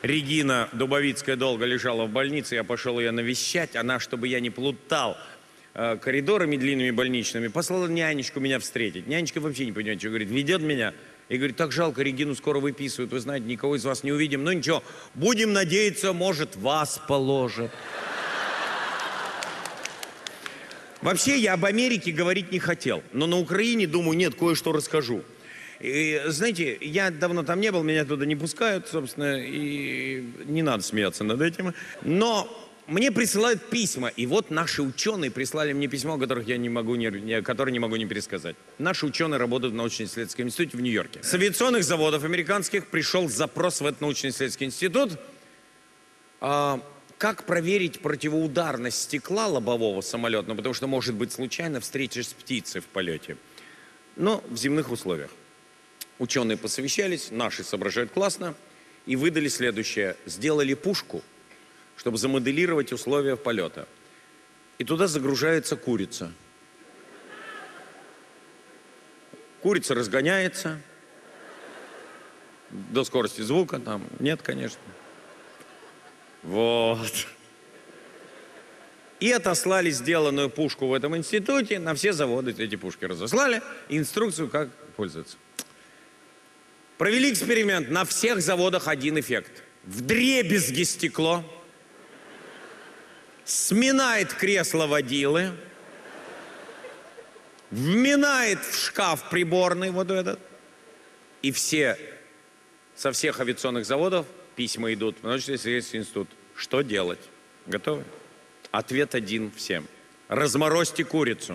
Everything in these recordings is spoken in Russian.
Регина Дубовицкая долго лежала в больнице, я пошел ее навещать. Она, чтобы я не плутал коридорами длинными больничными, послала нянечку меня встретить. Нянечка вообще не понимает, что говорит, ведет меня. И говорит, так жалко, Регину скоро выписывают, вы знаете, никого из вас не увидим. Ну ничего, будем надеяться, может, вас положат. Вообще, я об Америке говорить не хотел, но на Украине, думаю, нет, кое-что расскажу. И, знаете, я давно там не был, меня туда не пускают, собственно, и не надо смеяться над этим. Но мне присылают письма, и вот наши ученые прислали мне письмо, которое не могу не пересказать. Наши ученые работают в научно-исследовательском институте в Нью-Йорке. С авиационных заводов американских пришел запрос в этот научно-исследовательский институт. Как проверить противоударность стекла лобового самолета, потому что, может быть, случайно встреча с птицей в полете. Но в земных условиях. Ученые посовещались, наши соображают классно, и выдали следующее. Сделали пушку, чтобы замоделировать условия полета. И туда загружается курица. Курица разгоняется до скорости звука, там нет, конечно. Вот. И отослали сделанную пушку в этом институте, на все заводы эти пушки разослали, инструкцию, как пользоваться. Провели эксперимент, на всех заводах один эффект. Вдребезги стекло, сминает кресло водилы, вминает в шкаф приборный вот этот, и все, со всех авиационных заводов письма идут в научно-исследовательский институт. Что делать? Готовы? Ответ один всем. Разморозьте курицу.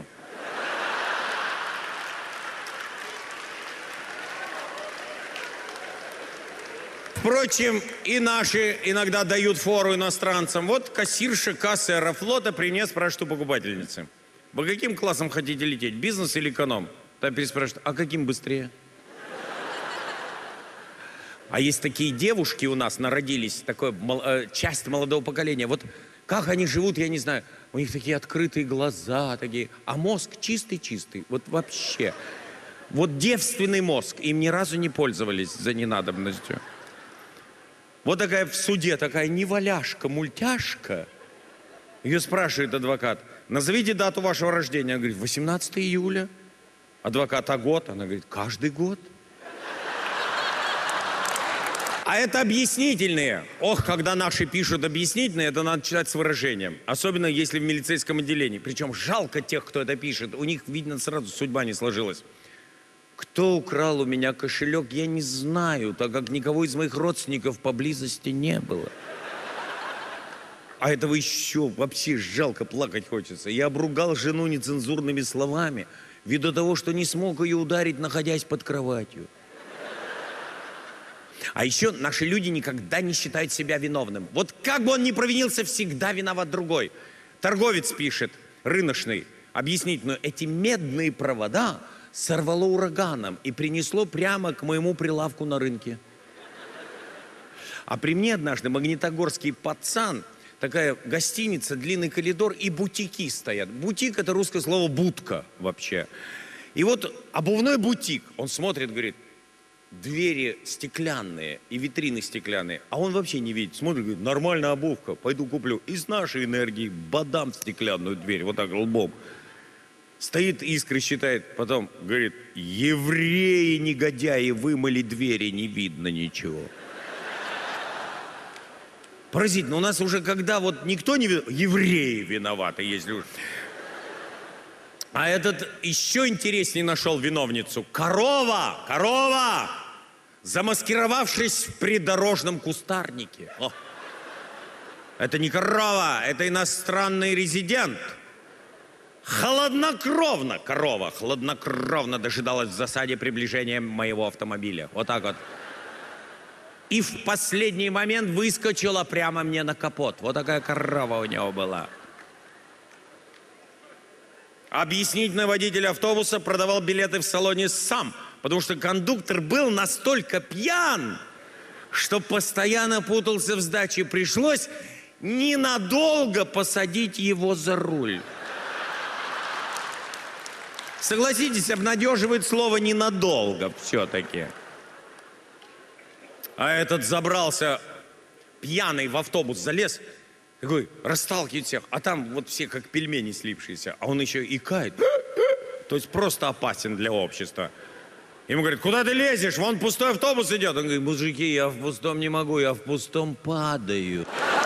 Впрочем, и наши иногда дают фору иностранцам. Вот кассирша кассы Аэрофлота принес, спрашивает у покупательницы. Вы каким классом хотите лететь, бизнес или эконом? Та переспрашивает, а каким быстрее? А есть такие девушки у нас, народились, такая часть молодого поколения. Вот как они живут, я не знаю. У них такие открытые глаза, такие. А мозг чистый-чистый. Вот вообще. Вот девственный мозг. Им ни разу не пользовались за ненадобностью. Вот такая в суде, такая неваляшка, мультяшка. Ее спрашивает адвокат, назовите дату вашего рождения. Она говорит, 18 июля. Адвокат, а год? Она говорит, каждый год. А это объяснительные. Ох, когда наши пишут объяснительные, это надо читать с выражением. Особенно если в милицейском отделении. Причем жалко тех, кто это пишет. У них, видно, сразу судьба не сложилась. Кто украл у меня кошелек, я не знаю, так как никого из моих родственников поблизости не было. А этого еще вообще жалко, плакать хочется. Я обругал жену нецензурными словами, ввиду того, что не смог ее ударить, находясь под кроватью. А еще наши люди никогда не считают себя виновным. Вот как бы он ни провинился, всегда виноват другой. Торговец пишет, рыночный, объяснительную, эти медные провода сорвало ураганом и принесло прямо к моему прилавку на рынке. А при мне однажды магнитогорский пацан, такая гостиница, длинный коридор и бутики стоят. Бутик – это русское слово «будка» вообще. И вот обувной бутик, он смотрит, говорит, двери стеклянные и витрины стеклянные, а он вообще не видит. Смотрит, говорит, нормальная обувка, пойду куплю. И с нашей энергией бадам в стеклянную дверь, вот так лбом. Стоит, искры считает, потом говорит, евреи, негодяи, вымыли двери, не видно ничего. Поразительно, у нас уже когда вот никто не виноват, евреи виноваты, если уж. А этот еще интереснее нашел виновницу. Корова! Корова! Замаскировавшись в придорожном кустарнике. О. Это не корова, это иностранный резидент. Хладнокровно, корова, хладнокровно дожидалась в засаде приближения моего автомобиля. Вот так вот. И в последний момент выскочила прямо мне на капот. Вот такая корова у него была. Объяснительный водитель автобуса продавал билеты в салоне сам, потому что кондуктор был настолько пьян, что постоянно путался в сдаче. Пришлось ненадолго посадить его за руль. Согласитесь, обнадеживает слово «ненадолго» все-таки. А этот забрался пьяный в автобус залез, такой расталкивает всех, а там вот все как пельмени слипшиеся, а он еще икает. То есть просто опасен для общества. Ему говорят, куда ты лезешь? Вон пустой автобус идет. Он говорит, мужики, я в пустом не могу, я в пустом падаю.